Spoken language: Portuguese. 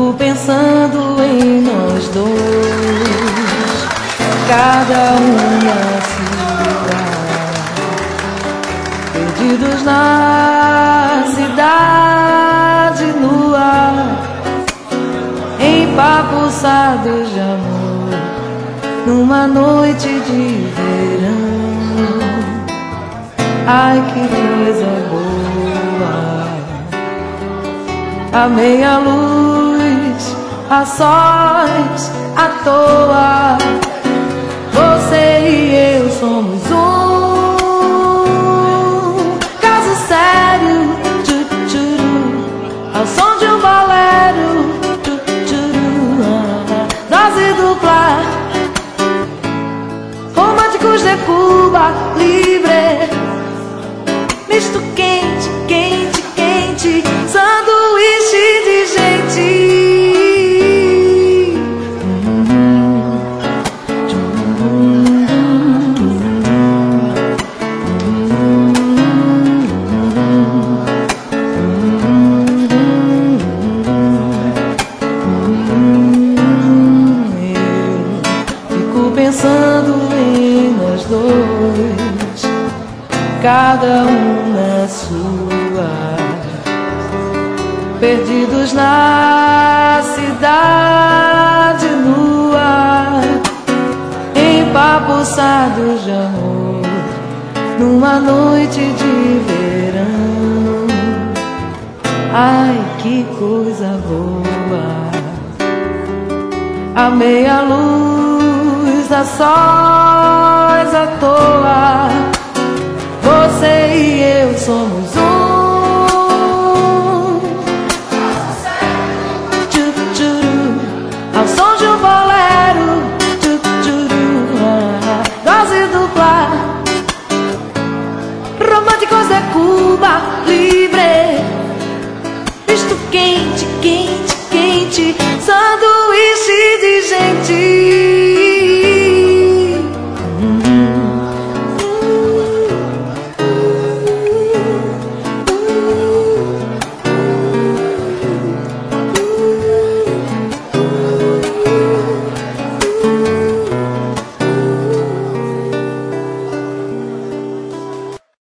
Fico pensando em nós dois, cada um na sua, perdidos na cidade, no ar, empapuçados de amor, numa noite de verão. Ai, que coisa boa, a meia luz, a sós, à toa. Você e eu somos um caso sério, tchutchuru, ao som de um bolero, tchutchuru, dose dupla, românticos de Cuba Libre, misto quente, quente, quente, sanduíche de gente. Eu fico pensando em nós dois, cada um na sua, perdidos na cidade, no ar, empapuçados de amor, numa noite de verão. Ai, que coisa boa, a meia luz, a sós, à toa. Você e eu somos um, tchutchuru, ao som de um bolero, tchutchuru, dose dupla, românticos de Cuba Libre, misto quente, quente, quente, sanduíche de gente.